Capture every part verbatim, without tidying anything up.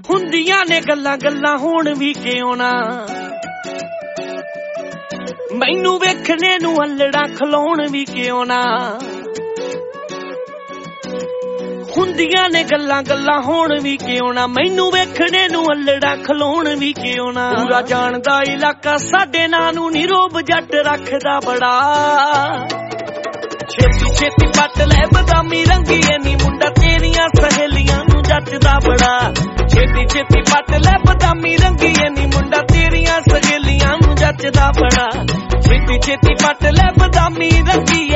ਹੁੰਦੀਆਂ ਨੇ ਗੱਲਾਂ ਗੱਲਾਂ ਹੁਣ ਵੀ ਕਿਉਂ ਨਾ ਮੈਨੂੰ ਵੇਖਣੇ ਨੂੰ ਅਲੜਾ ਖਲਾਉਣ ਵੀ ਕਿਉਂ ਨਾ ਹੁੰਦੀਆਂ ਨੇ ਗੱਲਾਂ ਗੱਲਾਂ ਹੁਣ ਵੀ ਕਿਉਂ ਨਾ ਮੈਨੂੰ ਵੇਖਣੇ ਨੂੰ ਅਲੜਾ ਖਲਾਉਣ ਵੀ ਕਿਉਂ ਨਾ ਪੂਰਾ ਜਾਣਦਾ ਇਲਾਕਾ ਸਾਡੇ ਨਾਂ ਨੂੰ ਨੀ ਰੋਬ ਜੱਟ ਰੱਖਦਾ ਬੜਾ ਛੇਤੀ ਛੇਤੀ ਪੱਟ ਲੈ ਬਦਾਮੀ ਰੰਗੀਏ ਨੀ ਮੁੰਡਾ ਤੇਰੀਆਂ ਸਹੇਲੀਆਂ ਨੂੰ ਜੱਟਦਾ ਬੜਾ ਛੇਤੀ ਛੇਤੀ ਪੱਟ ਲੈ ਬਦਾਮੀ ਰੰਗੀਏ ਨੀ ਮੁੰਡਾ ਤੇਰੀਆਂ ਸਹੇਲੀਆਂ ਨੂੰ ਜੱਟਦਾ ਬੜਾ ਛੇਤੀ ਛੇਤੀ ਪੱਟ ਲੈ ਬਦਾਮੀ ਰੰਗੀਏ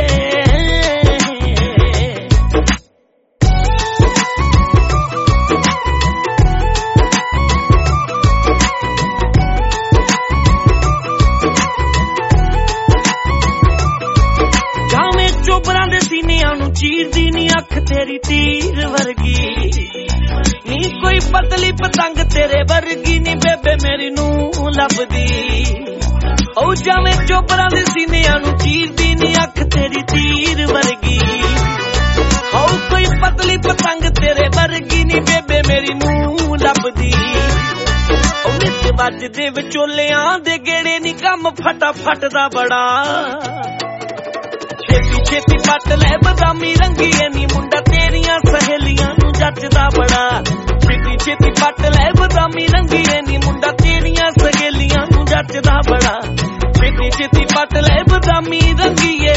ਚੋਬਰਾਂ ਦੇ ਸੀਨਿਆਂ ਨੂੰ ਚੀਰਦੀ ਨੀ ਅੱਖ ਤੇਰੀ ਤੀਰ ਵਰਗੀ ਨੀ ਕੋਈ ਪਤਲੀ ਪਤੰਗ ਤੇਰੇ ਵਰਗੀ ਨੀ ਬੇਬੇ ਮੇਰੀ ਨੂੰ ਲੱਭਦੀ ਓ ਜਾਵੇਂ ਚੋਬਰਾਂ ਦੇ ਸੀਨਿਆਂ ਨੂੰ ਚੀਰਦੀ ਨੀ ਅੱਖ ਤੇਰੀ ਤੀਰ ਵਰਗੀ ਓ ਕੋਈ ਪਤਲੀ ਪਤੰਗ ਤੇਰੇ ਵਰਗੀ ਨੀ ਬੇਬੇ ਮੇਰੀ ਨੂੰ ਲੱਭਦੀ ਓ ਨਿੱਤ ਵੱਜਦੇ ਵਿਚੋਲਿਆਂ ਦੇ ਗੇੜੇ ਨੀ ਕੰਮ ਫਟਾ ਫਟਦਾ ਬੜਾ ਛੇਤੀ ਛੇਤੀ ਪੱਟ ਲੈ ਬਦਾਮੀ ਰੰਗੀਏ ਨੀ ਮੁੰਡਾ ਤੇਰੀਆਂ ਸਹੇਲੀਆਂ ਨੂੰ ਜੱਟਦਾ ਬੜਾ ਛੇਤੀ ਛੇਤੀ ਪੱਟ ਲੈ ਬਦਾਮੀ ਰੰਗੀਏ ਨੀ ਮੁੰਡਾ ਤੇਰੀਆਂ ਸਹੇਲੀਆਂ ਨੂੰ ਜੱਟਦਾ ਬੜਾ ਛੇਤੀ ਛੇਤੀ ਪੱਟ ਲੈ ਬਦਾਮੀ ਰੰਗੀਏ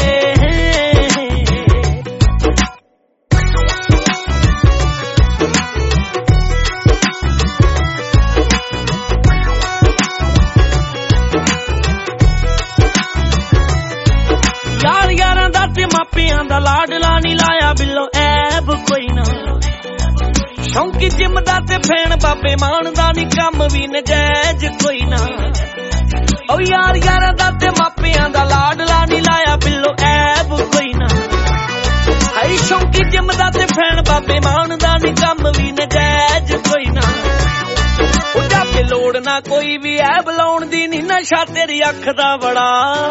ਮਾਪਿਆਂ ਦਾ ਲਾਡਲਾ ਨੀ ਲਾਇਆ ਬਿੱਲੋ ਐਬ ਕੋਈ ਨਾ ਸ਼ੌਂਕੀ ਜਿੰਮਦਾ ਤੇ ਫੈਣ ਬਾਬੇ ਮਾਣਦਾ ਨੀ ਕੰਮ ਵੀ ਨਜਾਇਜ਼ ਕੋਈ ਨਾ ਓ ਯਾਰ ਯਾਰਾਂ ਦਾ ਤੇ ਮਾਪਿਆਂ ਦਾ ਲਾਡਲਾ ਨੀ ਲਾਇਆ ਬਿੱਲੋ ਐਬ ਕੋਈ ਨਾ ਹਾਈ ਸ਼ੌਂਕੀ ਜਿੰਮਦਾ ਤੇ ਫੈਣ ਬਾਬੇ ਮਾਣਦਾ ਨੀ ਕੰਮ ਵੀ ਨਜਾਇਜ਼ ਕੋਈ ਨਾ ਉਹ ਜਾਪੇ ਲੋੜ ਨਾ ਕੋਈ ਵੀ ਐਬ ਲਾਉਣ ਦੀ ਨੀ ਨਸ਼ਾ ਤੇਰੀ ਅੱਖ ਦਾ ਬੜਾ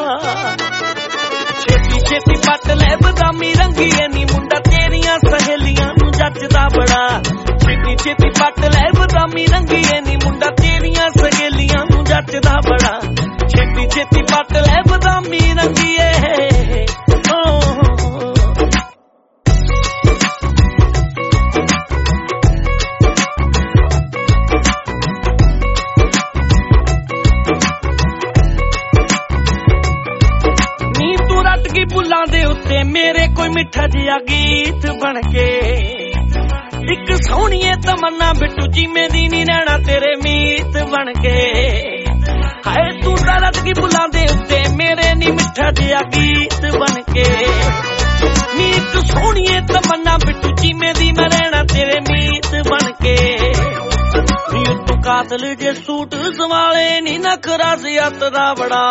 ਛੇਤੀ ਛੇਤੀ ਪੱਟ ਲੈ ਬਦਾਮੀ ਰੰਗੀਏ ਨੀ ਮੁੰਡਾ ਤੇਰੀਆਂ ਸਹੇਲੀਆਂ ਨੂੰ ਜੱਟਦਾ ਬੜਾ ਛੇਤੀ ਛੇਤੀ ਪੱਟ ਲੈ ਬਦਾਮੀ ਰੰਗੀਏ ਨੀ ਮੁੰਡਾ ਤੇਰੀਆਂ ਸਹੇਲੀਆਂ ਨੂੰ ਜੱਟਦਾ ਬੜਾ ਛੇਤੀ ਛੇਤੀ ਪੱਟ ਲੈ ਬਦਾਮੀ ਰੰਗੀਏ ਫੁੱਲਾਂ ਦੇ ਉੱਤੇ ਮੇਰੇ ਕੋਈ ਮਿੱਠਾ ਜਿਹਾ ਗੀਤ ਬਣ ਕੇ ਇੱਕ ਸੋਹਣੀਏ ਤਮੰਨਾ ਬਿੱਟੂ ਜਿਵੇਂ ਦੀ ਨੀ ਰਹਿਣਾ ਤੇਰੇ ਮੀਤ ਬਣ ਕੇ ਹਾਏ ਤੂੰ ਤਾਂ ਰੱਜ ਗਈ ਫੁੱਲਾਂ ਦੇ ਉੱਤੇ ਮੇਰੇ ਨੀ ਮਿੱਠਾ ਜਿਹਾ ਗੀਤ ਬਣ ਕੇ ਨੀ ਇੱਕ ਸੋਹਣੀਏ ਤਮੰਨਾ ਬਿੱਟੂ ਜਿਵੇਂ ਦੀ ਮੈਂ ਰਹਿਣਾ ਤੇਰੇ ਮੀਤ ਬਣ ਕੇ ਨੀ ਤੂੰ ਕਾਤਲ ਜੇ ਸੂਟ ਸਵਾਲੇ ਨੀ ਨਖਰਾ ਜ਼ਿਆਤ ਦਾ ਬੜਾ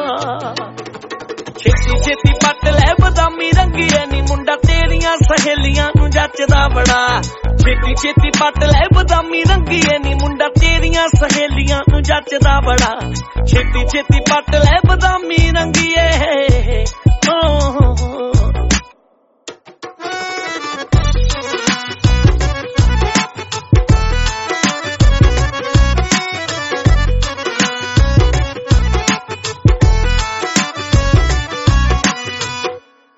ਛੇਤੀ ਛੇਤੀ ਪੱਟ ਲੈ ਬਦਾਮੀ ਰੰਗੀਏ ਨੀ ਮੁੰਡਾ ਤੇਰੀਆਂ ਸਹੇਲੀਆਂ ਨੂੰ ਜੱਟਦਾ ਬੜਾ ਛੇਤੀ ਛੇਤੀ ਪੱਟ ਲੈ ਬਦਾਮੀ ਰੰਗੀਏ ਨੀ ਮੁੰਡਾ ਤੇਰੀਆਂ ਸਹੇਲੀਆਂ ਨੂੰ ਜੱਟਦਾ ਬੜਾ ਛੇਤੀ ਛੇਤੀ ਪੱਟ ਲੈ ਬਦਾਮੀ ਰੰਗੀਏ ਓ